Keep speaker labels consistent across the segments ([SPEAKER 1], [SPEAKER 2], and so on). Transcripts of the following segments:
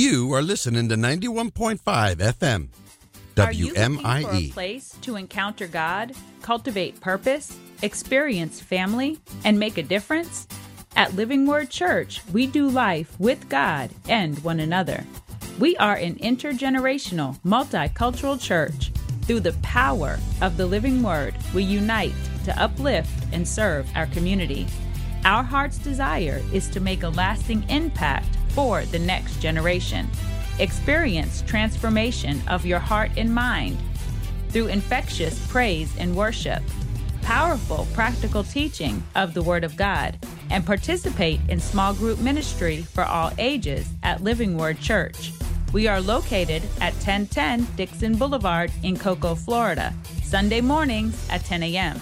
[SPEAKER 1] You are listening to 91.5 FM,
[SPEAKER 2] Are you looking for a
[SPEAKER 1] WMIE.
[SPEAKER 2] place to encounter God, cultivate purpose, experience family, and make a difference? At Living Word Church, we do life with God and one another. We are an intergenerational, multicultural church. Through the power of the Living Word, we unite to uplift and serve our community. Our heart's desire is to make a lasting impact for the next generation. Experience transformation of your heart and mind through infectious praise and worship, powerful practical teaching of the Word of God, and participate in small group ministry for all ages at Living Word Church. We are located at 1010 Dixon Boulevard in Cocoa, Florida, Sunday mornings at 10 a.m.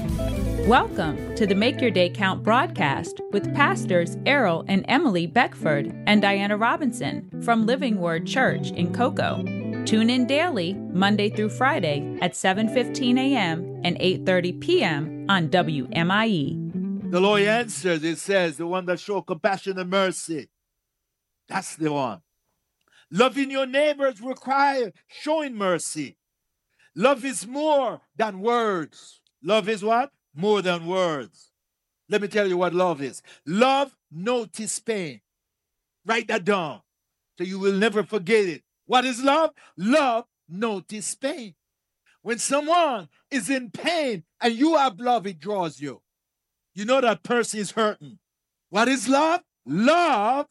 [SPEAKER 2] Welcome to the Make Your Day Count broadcast with Pastors Errol and Emily Beckford and Diana Robinson from Living Word Church in Cocoa. Tune in daily, Monday through Friday at 7:15 a.m. and 8:30 p.m. on WMIE.
[SPEAKER 3] The Lord answers, it says, the one that shows compassion and mercy. That's the one. Loving your neighbors requires showing mercy. Love is more than words. Love is what? More than words. Let me tell you what love is. Love notice pain. Write that down so you will never forget it. What is love? Love notice pain. When someone is in pain and you have love, it draws you. You know that person is hurting. What is love? Love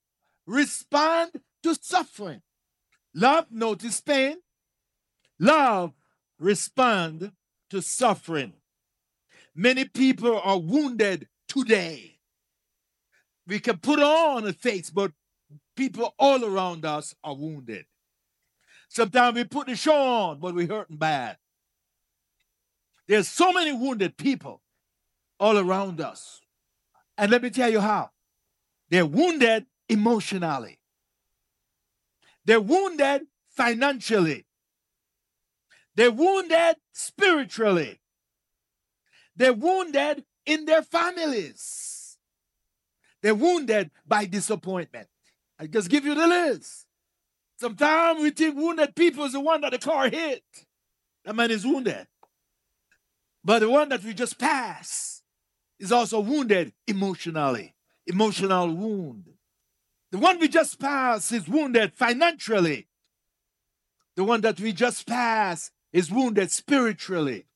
[SPEAKER 3] respond to suffering. Love notice pain. Love respond to suffering. Many people are wounded today. We can put on a face, but people all around us are wounded. Sometimes we put the show on, but we're hurting bad. There's so many wounded people all around us. And let me tell you how. They're wounded emotionally. They're wounded financially. They're wounded spiritually. They're wounded in their families. They're wounded by disappointment. I just give you the list. Sometimes we think wounded people is the one that the car hit. That man is wounded. But the one that we just passed is also wounded emotionally. Emotional wound. The one we just passed is wounded financially. The one that we just passed is wounded spiritually.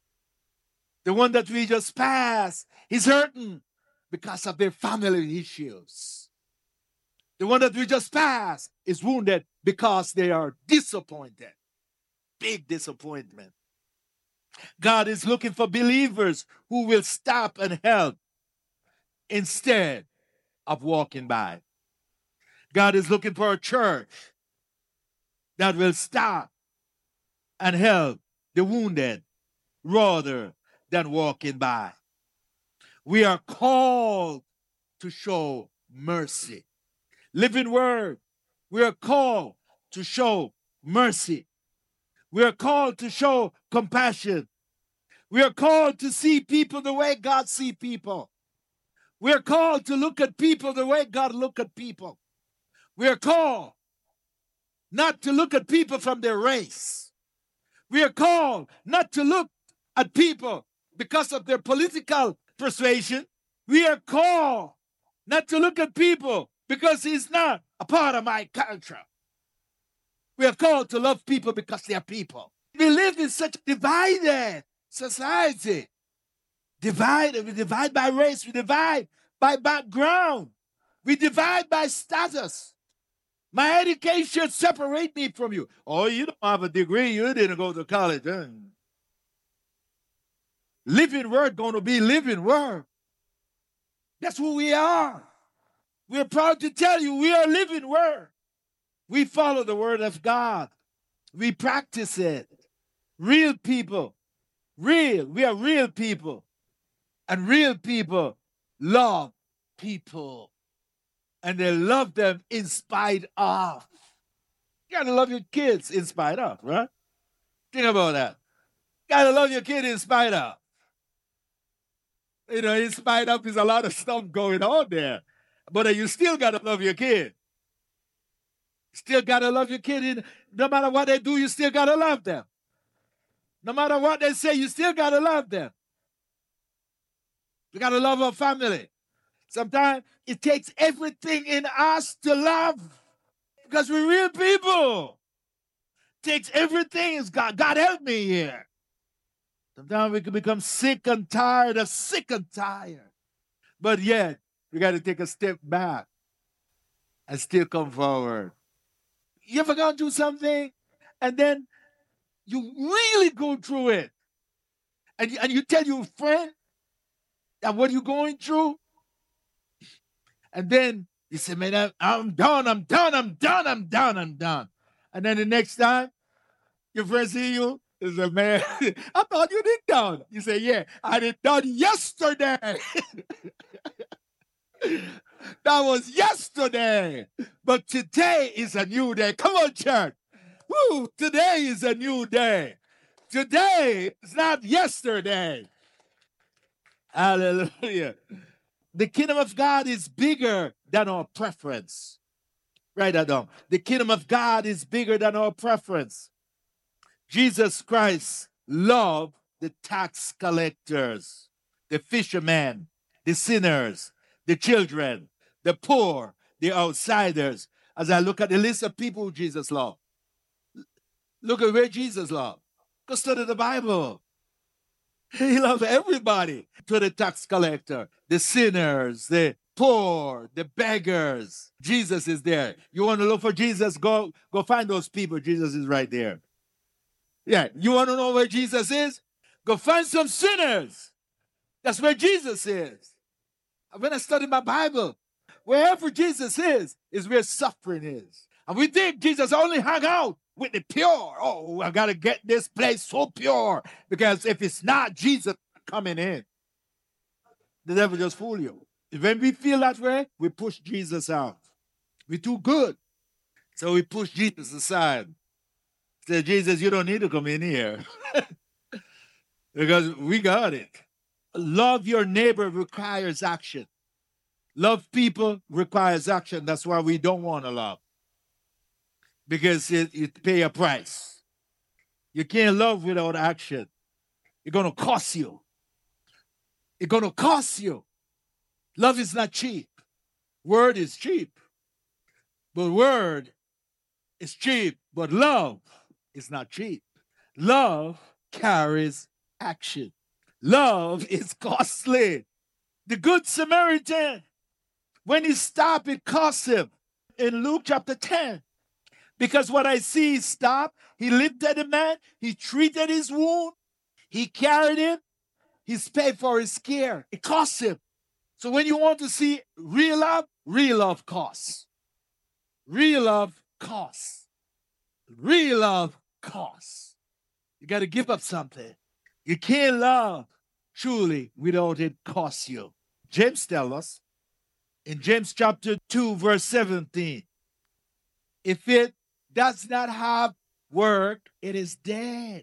[SPEAKER 3] The one that we just passed is hurting because of their family issues. The one that we just passed is wounded because they are disappointed. Big disappointment. God is looking for believers who will stop and help instead of walking by. God is looking for a church that will stop and help the wounded rather than walking by. We are called to show mercy. Living Word, we are called to show mercy. We are called to show compassion. We are called to see people the way God sees people. We are called to look at people the way God looks at people. We are called not to look at people from their race. We are called not to look at people because of their political persuasion. We are called not to look at people because he's not a part of my culture. We are called to love people because they are people. We live in such a divided society. We divide by race, we divide by background, we divide by status. My education separate me from you. Oh, you don't have a degree, you didn't go to college. Living Word going to be living Word. That's who we are. We're proud to tell you we are living Word. We follow the Word of God. We practice it. Real people. Real. We are real people. And real people love people. And they love them in spite of. You got to love your kids in spite of, right? Think about that. You got to love your kid in spite of. You know, in spite of, there's a lot of stuff going on there. But you still got to love your kid. Still got to love your kid. No matter what they do, you still got to love them. No matter what they say, you still got to love them. We got to love our family. Sometimes it takes everything in us to love because we're real people. It takes everything. God help me here. Sometimes we can become sick and tired. But yet, we got to take a step back and still come forward. You ever gone through something and then you really go through it and you tell your friend that what you're going through, and then you say, man, I'm done. And then the next time your friend see you, he say, man, I thought you did done. You say, yeah, I did done yesterday. That was yesterday. But today is a new day. Come on, church. Woo, today is a new day. Today is not yesterday. Hallelujah. The kingdom of God is bigger than our preference. Write that down. The kingdom of God is bigger than our preference. Jesus Christ loved the tax collectors, the fishermen, the sinners, the children, the poor, the outsiders. As I look at the list of people who Jesus loved, look at where Jesus loved. Go study the Bible. He loved everybody. To the tax collector, the sinners, the poor, the beggars. Jesus is there. You want to look for Jesus? Go find those people. Jesus is right there. Yeah, you want to know where Jesus is? Go find some sinners. That's where Jesus is. When I study my Bible, wherever Jesus is where suffering is. And we think Jesus only hung out with the pure. Oh, I got to get this place so pure. Because if it's not Jesus coming in, the devil just fool you. When we feel that way, we push Jesus out. We're too good. So we push Jesus aside. Say, Jesus, you don't need to come in here. Because we got it. Love your neighbor requires action. Love people requires action. That's why we don't want to love. Because it pay a price. You can't love without action. It's going to cost you. It's going to cost you. Love is not cheap. Word is cheap. But word is cheap. But love is not cheap. Love carries action. Love is costly. The Good Samaritan, when he stopped, it cost him. In Luke chapter 10. Because what I see is stop. He lifted the man. He treated his wound. He carried him. He's paid for his care. It costs him. So when you want to see real love costs. Real love costs. Real love costs. You got to give up something. You can't love truly without it costs you. James tells us in James chapter 2 verse 17, if it does not have work, it is dead.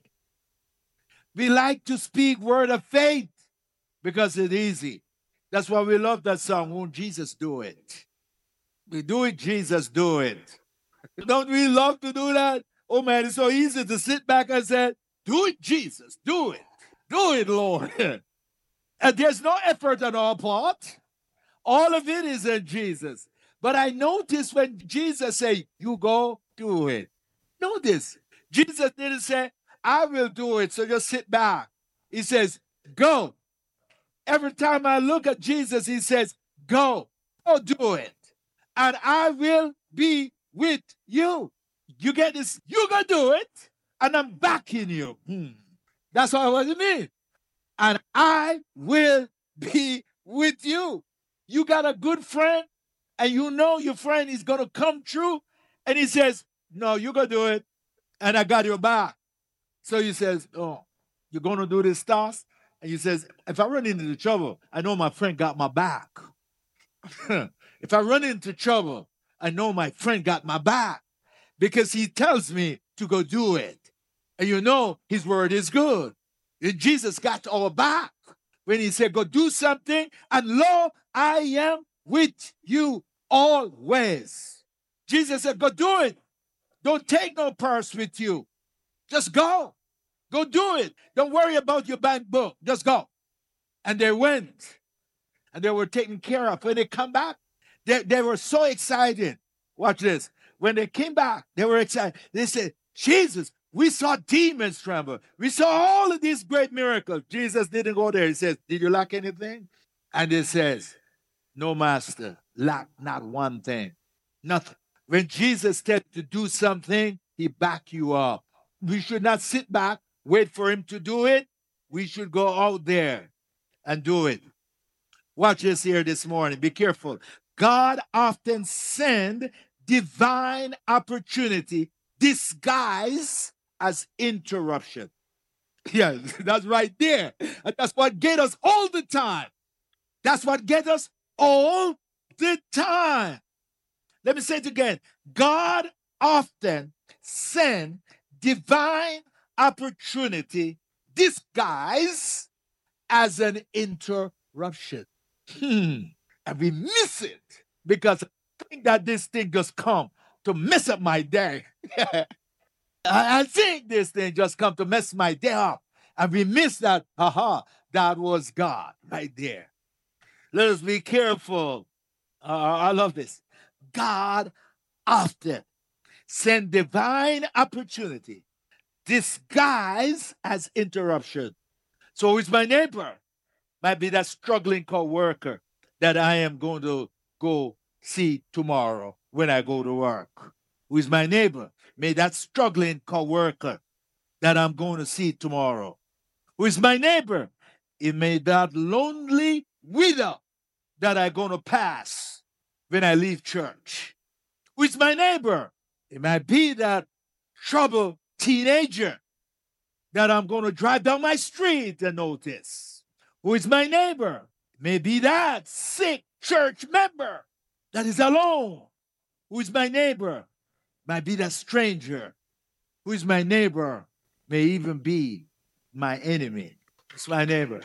[SPEAKER 3] We like to speak word of faith because it's easy. That's why we love that song, Won't Jesus Do It? We do it, Jesus, do it. Don't we love to do that? Oh man, it's so easy to sit back and say, do it, Jesus, do it. Do it, Lord. And there's no effort on our part. All of it is in Jesus. But I notice when Jesus said, you go, do it. Notice, Jesus didn't say, I will do it, so just sit back. He says, go. Every time I look at Jesus, he says, go do it. And I will be with you. You get this? You go do it, and I'm backing you. That's what it means. And I will be with you. You got a good friend, and you know your friend is going to come through, and he says, no, you go do it, and I got your back. So he says, oh, you're going to do this task? And he says, if I run into the trouble, I know my friend got my back. If I run into trouble, I know my friend got my back. Because he tells me to go do it. And you know his word is good. And Jesus got our back when he said, go do something, and lo, I am with you always. Jesus said, go do it. Don't take no purse with you. Just go. Go do it. Don't worry about your bank book. Just go. And they went. And they were taken care of. When they come back, they were so excited. Watch this. When they came back, they were excited. They said, Jesus, we saw demons tremble. We saw all of these great miracles. Jesus didn't go there. He says, did you lack anything? And he says, no, master, lack not one thing. Nothing. When Jesus tells you to do something, he back you up. We should not sit back, wait for him to do it. We should go out there and do it. Watch this here this morning. Be careful. God often sends divine opportunity disguised as interruption. Yeah, that's right there. And that's what gets us all the time. That's what gets us all the time. Let me say it again. God often sends divine opportunity disguised as an interruption. And we miss it because I think that this thing just come to mess up my day. I think this thing just come to mess my day up. And we miss that, that was God right there. Let us be careful. I love this. God often send divine opportunity disguised as interruption. So it's my neighbor. Might be that struggling co-worker that I am going to go see tomorrow when I go to work. Who is my neighbor? May that struggling co-worker that I'm going to see tomorrow. Who is my neighbor? It may that lonely widow that I'm going to pass when I leave church. Who is my neighbor? It might be that troubled teenager that I'm going to drive down my street and notice. Who is my neighbor? It may be that sick church member that is alone. Who is my neighbor? Might be that stranger. Who is my neighbor? May even be my enemy. It's my neighbor.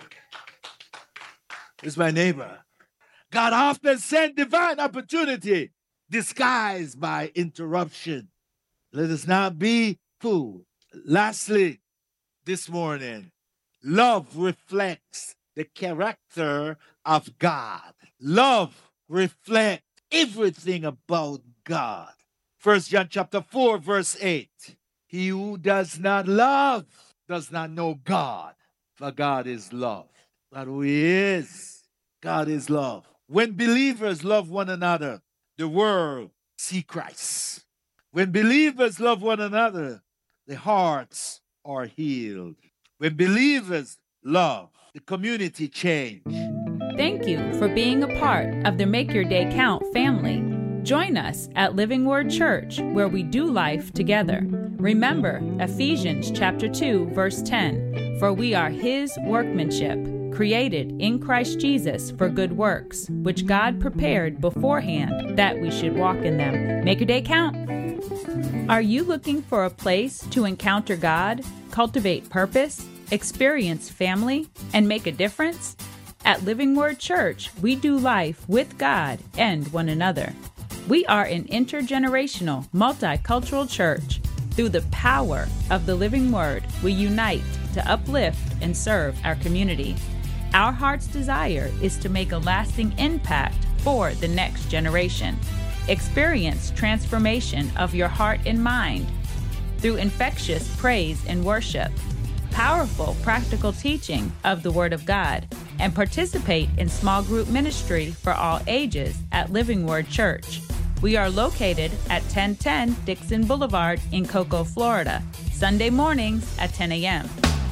[SPEAKER 3] It's my neighbor. God often sends divine opportunity disguised by interruption. Let us not be fooled. Lastly, this morning, love reflects the character of God. Love reflects everything about God. 1 John chapter 4, verse 8. He who does not love does not know God, for God is love. But who he is, God is love. When believers love one another, the world see Christ. When believers love one another, the hearts are healed. When believers love, the community change.
[SPEAKER 2] Thank you for being a part of the Make Your Day Count family. Join us at Living Word Church, where we do life together. Remember Ephesians chapter 2, verse 10, for we are his workmanship, created in Christ Jesus for good works, which God prepared beforehand that we should walk in them. Make your day count. Are you looking for a place to encounter God, cultivate purpose, experience family, and make a difference? At Living Word Church, we do life with God and one another. We are an intergenerational, multicultural church. Through the power of the Living Word, we unite to uplift and serve our community. Our heart's desire is to make a lasting impact for the next generation. Experience transformation of your heart and mind through infectious praise and worship, powerful practical teaching of the Word of God, and participate in small group ministry for all ages at Living Word Church. We are located at 1010 Dixon Boulevard in Cocoa, Florida, Sunday mornings at 10 a.m.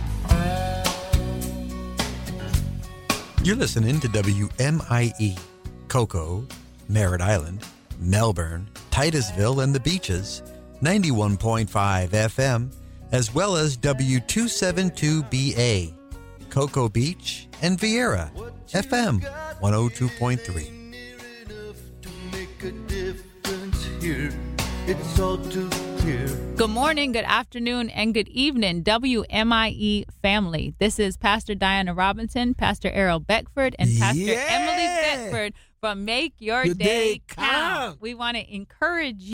[SPEAKER 1] You're listening to WMIE, Cocoa, Merritt Island, Melbourne, Titusville, and the Beaches, 91.5 FM, as well as W272BA, Cocoa Beach, and Vieira, FM 102.3.
[SPEAKER 4] It's all too clear.
[SPEAKER 2] Good morning, good afternoon, and good evening, WMIE family. This is Pastor Diana Robinson, Pastor Errol Beckford, and Pastor Emily Beckford from Make Your Day Count. We want to encourage you